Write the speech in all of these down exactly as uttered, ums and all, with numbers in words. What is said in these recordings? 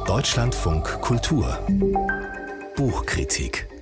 Deutschlandfunk Kultur Buchkritik.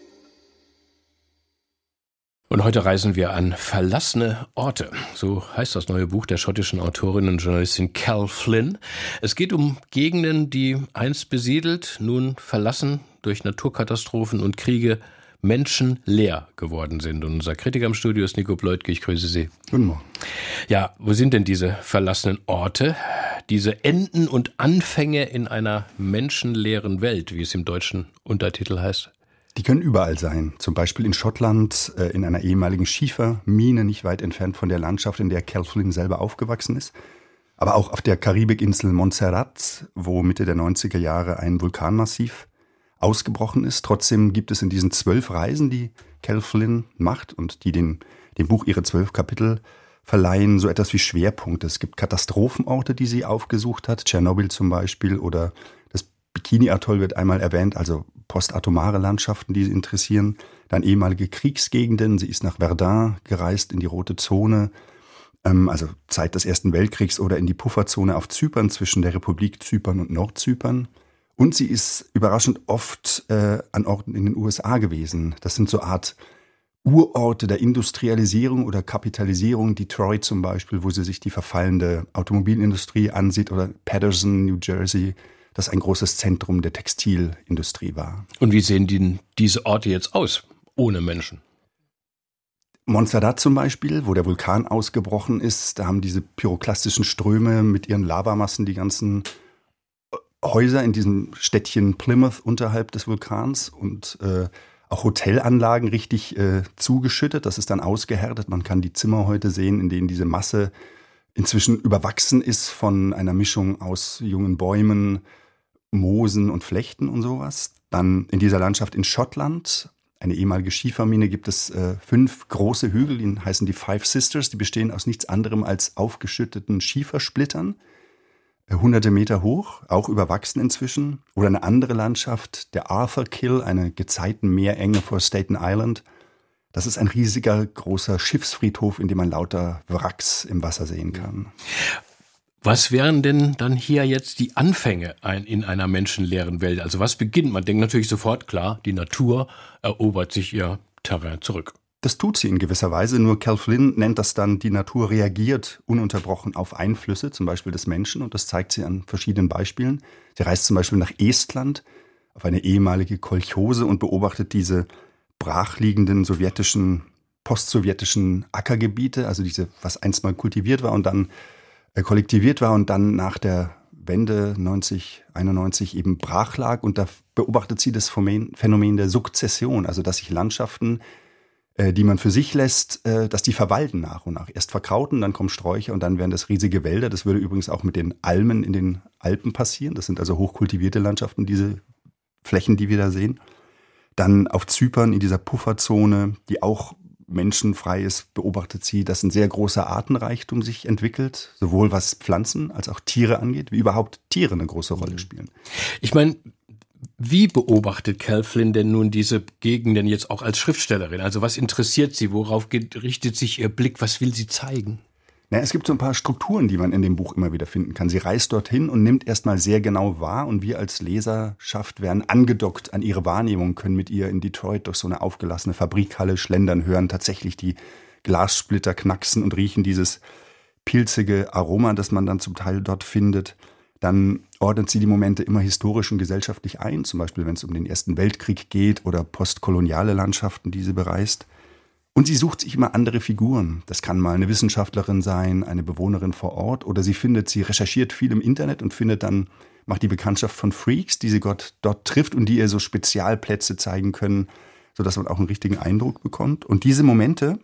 Und heute reisen wir an verlassene Orte. So heißt das neue Buch der schottischen Autorin und Journalistin Cal Flynn. Es geht um Gegenden, die einst besiedelt, nun verlassen durch Naturkatastrophen und Kriege, menschenleer geworden sind. Und unser Kritiker im Studio ist Nico Bleutke. Ich grüße Sie. Guten Morgen. Ja, wo sind denn diese verlassenen Orte? Diese Enden und Anfänge in einer menschenleeren Welt, wie es im deutschen Untertitel heißt? Die können überall sein. Zum Beispiel in Schottland, äh, in einer ehemaligen Schiefermine, nicht weit entfernt von der Landschaft, in der Cal Flynn selber aufgewachsen ist. Aber auch auf der Karibikinsel Montserrat, wo Mitte der neunziger Jahre ein Vulkanmassiv ausgebrochen ist. Trotzdem gibt es in diesen zwölf Reisen, die Cal Flynn macht und die den, dem Buch ihre zwölf Kapitel verleihen, so etwas wie Schwerpunkte. Es gibt Katastrophenorte, die sie aufgesucht hat, Tschernobyl zum Beispiel, oder das Bikini-Atoll wird einmal erwähnt, also postatomare Landschaften, die sie interessieren. Dann ehemalige Kriegsgegenden. Sie ist nach Verdun gereist, in die Rote Zone, ähm, also Zeit des Ersten Weltkriegs, oder in die Pufferzone auf Zypern zwischen der Republik Zypern und Nordzypern. Und sie ist überraschend oft äh, an Orten in den U S A gewesen. Das sind so Art Urorte der Industrialisierung oder Kapitalisierung. Detroit zum Beispiel, wo sie sich die verfallende Automobilindustrie ansieht, oder Paterson, New Jersey, das ein großes Zentrum der Textilindustrie war. Und wie sehen die, diese Orte jetzt aus, ohne Menschen? Montserrat zum Beispiel, wo der Vulkan ausgebrochen ist, da haben diese pyroklastischen Ströme mit ihren Lavamassen die ganzen Häuser in diesem Städtchen Plymouth unterhalb des Vulkans und äh, auch Hotelanlagen richtig äh, zugeschüttet. Das ist dann ausgehärtet. Man kann die Zimmer heute sehen, in denen diese Masse inzwischen überwachsen ist von einer Mischung aus jungen Bäumen, Moosen und Flechten und sowas. Dann in dieser Landschaft in Schottland, eine ehemalige Schiefermine, gibt es äh, fünf große Hügel, die heißen die Five Sisters. Die bestehen aus nichts anderem als aufgeschütteten Schiefersplittern, hunderte Meter hoch, auch überwachsen inzwischen. Oder eine andere Landschaft, der Arthur Kill, eine Gezeitenmeerenge vor Staten Island. Das ist ein riesiger, großer Schiffsfriedhof, in dem man lauter Wracks im Wasser sehen kann. Was wären denn dann hier jetzt die Anfänge in einer menschenleeren Welt? Also was beginnt? Man denkt natürlich sofort, klar, die Natur erobert sich ihr Terrain zurück. Das tut sie in gewisser Weise, nur Cal Flynn nennt das dann, die Natur reagiert ununterbrochen auf Einflüsse, zum Beispiel des Menschen, und das zeigt sie an verschiedenen Beispielen. Sie reist zum Beispiel nach Estland, auf eine ehemalige Kolchose, und beobachtet diese brachliegenden sowjetischen, postsowjetischen Ackergebiete, also diese, was einst mal kultiviert war und dann äh, kollektiviert war und dann nach der Wende neunzig, einundneunzig eben brach lag. Und da beobachtet sie das Phänomen der Sukzession, also dass sich Landschaften, die man für sich lässt, dass die verwalten nach und nach. Erst verkrauten, dann kommen Sträucher und dann werden das riesige Wälder. Das würde übrigens auch mit den Almen in den Alpen passieren. Das sind also hochkultivierte Landschaften, diese Flächen, die wir da sehen. Dann auf Zypern in dieser Pufferzone, die auch menschenfrei ist, beobachtet sie, dass ein sehr großer Artenreichtum sich entwickelt, sowohl was Pflanzen als auch Tiere angeht, wie überhaupt Tiere eine große Rolle spielen. Ich meine, wie beobachtet Cal Flynn denn nun diese Gegenden jetzt auch als Schriftstellerin? Also was interessiert sie? Worauf geht, richtet sich ihr Blick? Was will sie zeigen? Na, es gibt so ein paar Strukturen, die man in dem Buch immer wieder finden kann. Sie reist dorthin und nimmt erstmal sehr genau wahr, und wir als Leserschaft werden angedockt an ihre Wahrnehmung, können mit ihr in Detroit durch so eine aufgelassene Fabrikhalle schlendern, hören tatsächlich die Glassplitter knacksen und riechen dieses pilzige Aroma, das man dann zum Teil dort findet. Dann ordnet sie die Momente immer historisch und gesellschaftlich ein, zum Beispiel wenn es um den Ersten Weltkrieg geht oder postkoloniale Landschaften, die sie bereist. Und sie sucht sich immer andere Figuren. Das kann mal eine Wissenschaftlerin sein, eine Bewohnerin vor Ort, oder sie findet, sie recherchiert viel im Internet und findet dann, macht die Bekanntschaft von Freaks, die sie dort, dort trifft und die ihr so Spezialplätze zeigen können, sodass man auch einen richtigen Eindruck bekommt. Und diese Momente,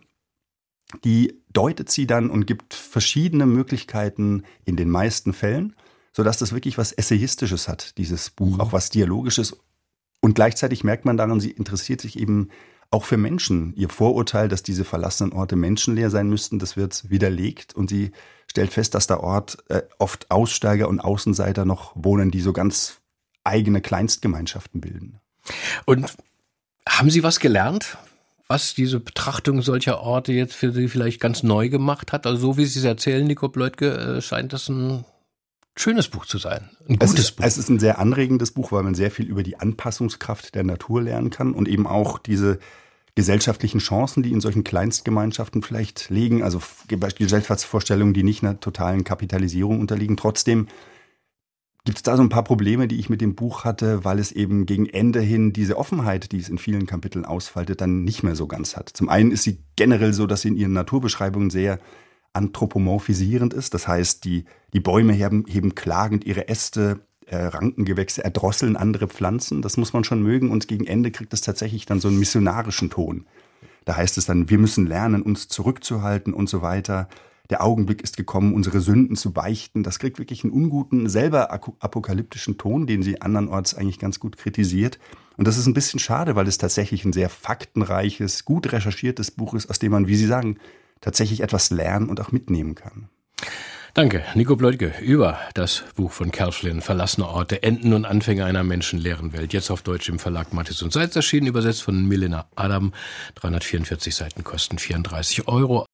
die deutet sie dann und gibt verschiedene Möglichkeiten in den meisten Fällen, sodass das wirklich was Essayistisches hat, dieses Buch, auch was Dialogisches. Und gleichzeitig merkt man daran, sie interessiert sich eben auch für Menschen. Ihr Vorurteil, dass diese verlassenen Orte menschenleer sein müssten, das wird widerlegt. Und sie stellt fest, dass der Ort äh, oft Aussteiger und Außenseiter noch wohnen, die so ganz eigene Kleinstgemeinschaften bilden. Und haben Sie was gelernt, was diese Betrachtung solcher Orte jetzt für Sie vielleicht ganz neu gemacht hat? Also so wie Sie es erzählen, Nico Bleutke, scheint das ein schönes Buch zu sein. Ein es gutes ist, Buch. Es ist ein sehr anregendes Buch, weil man sehr viel über die Anpassungskraft der Natur lernen kann und eben auch diese gesellschaftlichen Chancen, die in solchen Kleinstgemeinschaften vielleicht liegen, also Gesellschaftsvorstellungen, die nicht einer totalen Kapitalisierung unterliegen. Trotzdem gibt es da so ein paar Probleme, die ich mit dem Buch hatte, weil es eben gegen Ende hin diese Offenheit, die es in vielen Kapiteln ausfaltet, dann nicht mehr so ganz hat. Zum einen ist sie generell so, dass sie in ihren Naturbeschreibungen sehr anthropomorphisierend ist. Das heißt, die, die Bäume heben, heben klagend ihre Äste, äh, Rankengewächse erdrosseln andere Pflanzen. Das muss man schon mögen. Und gegen Ende kriegt es tatsächlich dann so einen missionarischen Ton. Da heißt es dann, wir müssen lernen, uns zurückzuhalten und so weiter. Der Augenblick ist gekommen, unsere Sünden zu beichten. Das kriegt wirklich einen unguten, selber apokalyptischen Ton, den sie andernorts eigentlich ganz gut kritisiert. Und das ist ein bisschen schade, weil es tatsächlich ein sehr faktenreiches, gut recherchiertes Buch ist, aus dem man, wie Sie sagen, tatsächlich etwas lernen und auch mitnehmen kann. Danke, Nico Bleutke, über das Buch von Cal Flynn, Verlassene Orte, Enden und Anfänge einer menschenleeren Welt. Jetzt auf Deutsch im Verlag Matthes und Seitz erschienen, übersetzt von Milena Adam. dreihundertvierundvierzig Seiten kosten vierunddreißig Euro.